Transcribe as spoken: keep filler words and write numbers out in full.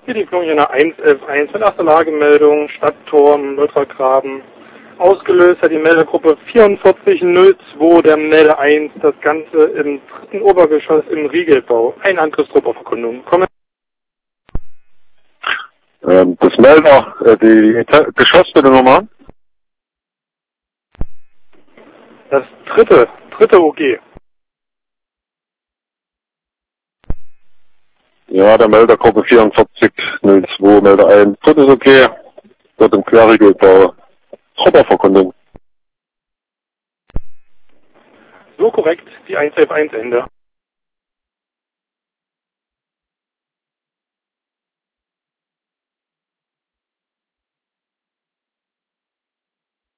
Hier die Fluglinie eins elf eins mit erster Lagemeldung, Stadtturm, Ultragraben. Ausgelöst hat die Meldegruppe vierundvierzig null zwei der Melde eins, das Ganze im dritten Obergeschoss im Riegelbau. Ein Angriffstrupp auf Erkundung. Kommen. Ähm, das Melder, äh, die Geschossbitte Nummer? Das dritte, dritte O G. Ja, der Meldergruppe vierundvierzig null zwei, Melder eins. Drittes okay. Dort im Querriegelbau. Trupperverkundung. So korrekt, die eins elf eins Ende.